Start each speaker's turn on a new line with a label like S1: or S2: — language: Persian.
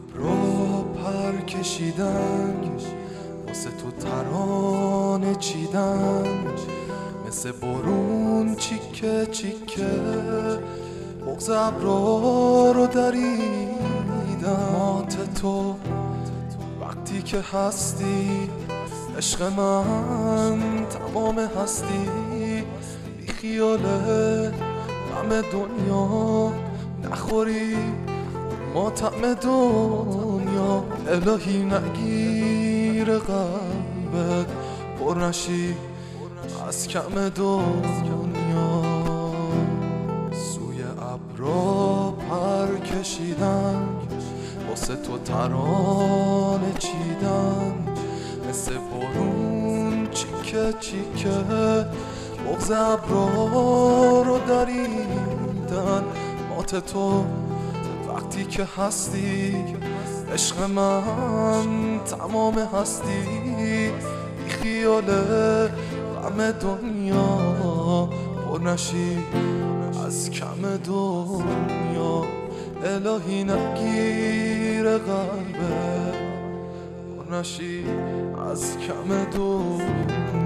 S1: ابرا پر کشیدن، واسه تو ترانه چیدن، مثل بارون چیکه چیکه بغض ابرا رو دریدن. مات تو وقتی که هستی، عشق من تمام هستی، بی خیاله غم دنیا نخوری ما طعم دنیا. الهی نگیر قلبت پر نشی از کم دنیا. سوی ابرا پر کشیدن، واسه تو ترانه چیدن، مثل بارون چیکه چیکه بغض ابرا رو دریدن. مات تو وقتی که هستی، عشق من تمام هستی، بی خیاله غم دنیا پر نشی از کم دنیا. الهی نگیر قلبه پر نشی از کم دنیا.